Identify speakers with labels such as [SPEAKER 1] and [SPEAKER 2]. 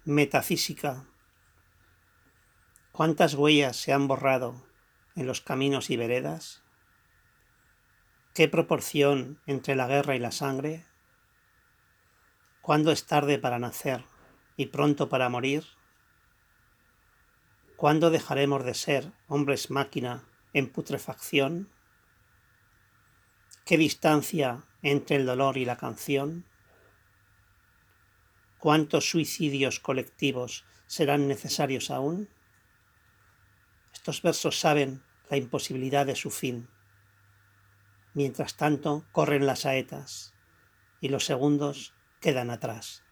[SPEAKER 1] Metafísica. ¿Cuántas huellas se han borrado en los caminos y veredas? ¿Qué proporción entre la guerra y la sangre? ¿Cuándo es tarde para nacer y pronto para morir? ¿Cuándo dejaremos de ser hombres máquina en putrefacción? ¿Qué distancia entre el dolor y la canción? ¿Cuántos suicidios colectivos serán necesarios aún? Estos versos saben la imposibilidad de su fin. Mientras tanto, corren las saetas y los segundos quedan atrás.